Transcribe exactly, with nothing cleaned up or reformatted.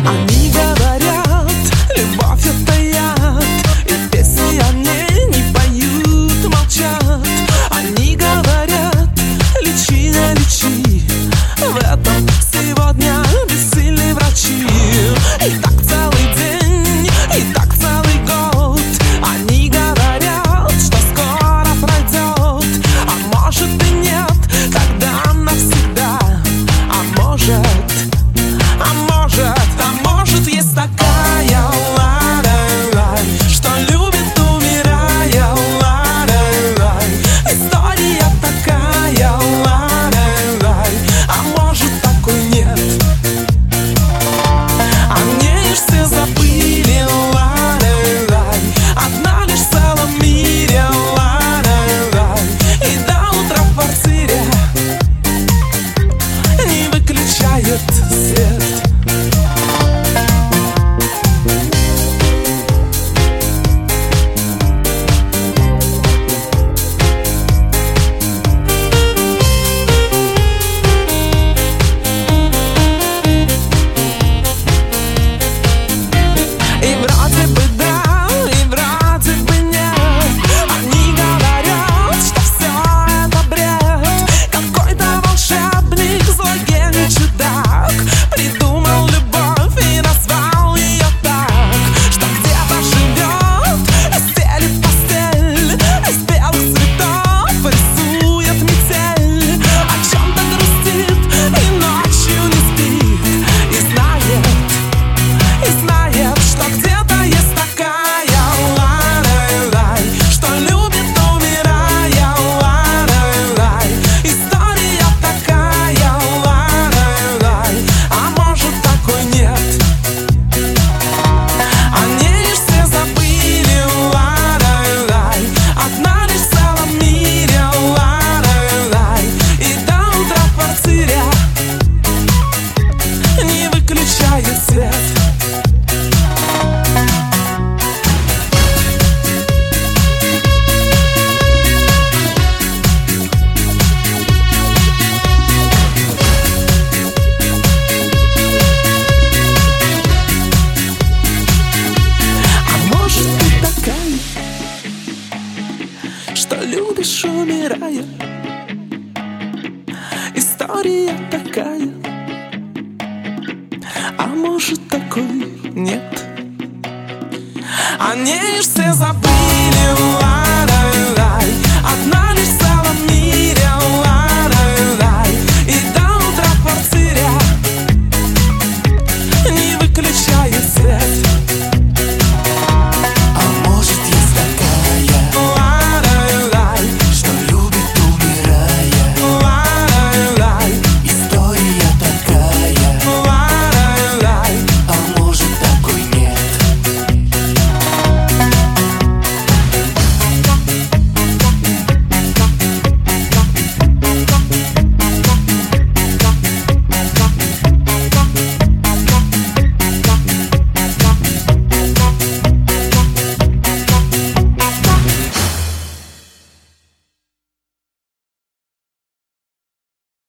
Они говорят, любовь это яд, и песни о ней не поют, молчат. Они говорят, лечи, не лечи, в этом сегодня бессильны врачи. И так целый день, и так целый год. Они говорят, что скоро пройдет, а может и нет, тогда навсегда. А может, а может, а может есть такая ла-ла-лай, что любит, умирая, ла-ла-лай. История такая, ла-ла-лай, а может такой нет. О ней все забыли, ла-ла-лай, одна лишь в целом мире, ла-ла-лай. И до утра в квартире не выключает свет. И вроде бы да, и вроде бы нет. Они говорят, что все это бред. Какой-то волшебник, злой гений, чудак придумал любовь и назвал ее так, что где-то живет и стелит постель, из белых цветов рисует метель, о чем-то грустит и ночью не спит, и знает, и знает, что где-то есть такая ла-ла-лай, что любит, умирая, ла-ла-лай. История такая, ла-ла-лай, а может такой нет. Они лишь все забыли, ла-ла-лай, одна лишь в целом мире, ла-ла-лай. И до утра в квартире не выключает свет. А может ты такая, что любишь, умирая. История такая, а может такой нет. Они ж все забыли, ла-ла-лай, одна